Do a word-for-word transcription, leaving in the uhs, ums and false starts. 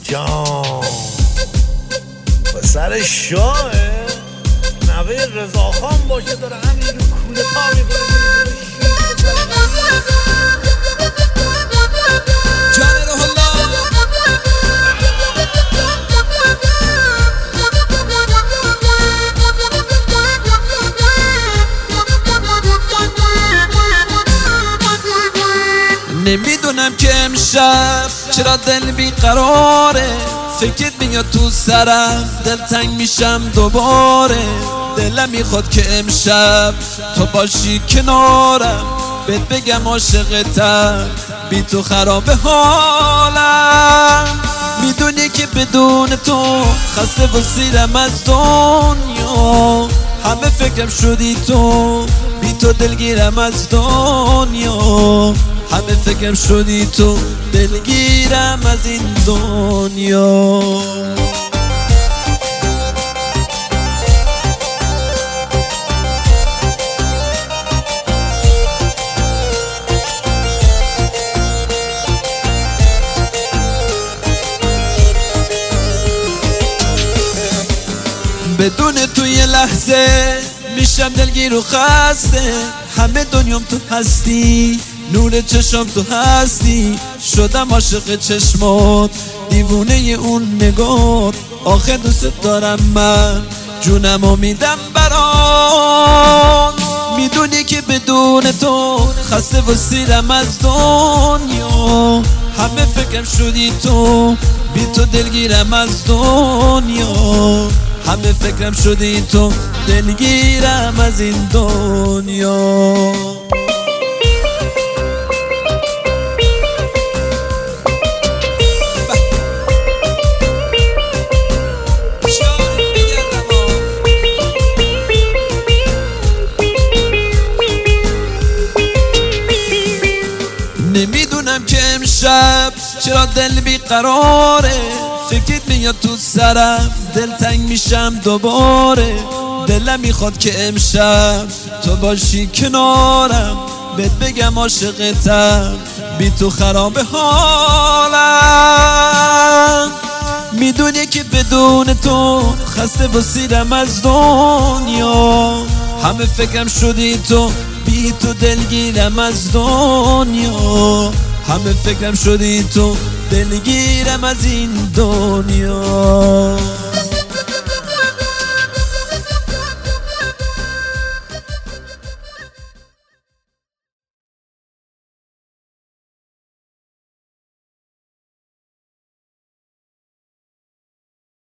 جان پسر شاهه نوه رضاخان باشه داره همینجور کوله پا میکنه جان روح الله نمیدونم که امشب چرا دل بیقراره، فکرت میاد تو سرم، دلتنگ میشم دوباره. دلم میخواد که امشب تو باشی کنارم، بهت بگم عاشقتم، بی تو خراب حالم. میدونی که بدون تو خسته و سیرم از دنیا، همه فکرم شدی تو، بی تو دلگیرم از دنیا. همه فکرم شدی تو، دلگیرم از این دنیا. بدون تو یه لحظه میشم دلگیر و خسته، همه دنیام تو هستی، نور چشم تو هستی. شدم عاشق چشمات، دیوونه اون نگات، آخه دوست دارم من، جونمو میدم برات. میدونی که بدون تو خسته و سیرم از دنیا، همه فکرم شدی تو، بی تو دلگیرم از دنیا. همه فکرم شدی تو، دلگیرم از این دنیا. نمیدونم که امشب چرا دل بیقراره، فکرت میاد تو سرم، دلتنگ میشم دوباره. دلم میخواد که امشب تو باشی کنارم، بهت بگم عاشقتم، بی تو خراب حالم. میدونی که بدون تو خسته و سیرم از دنیا، همه فکرم شدی تو، بی تو دلگیرم از دنیا. همه فکرم شدی تو، دلگیرم از این دنیا.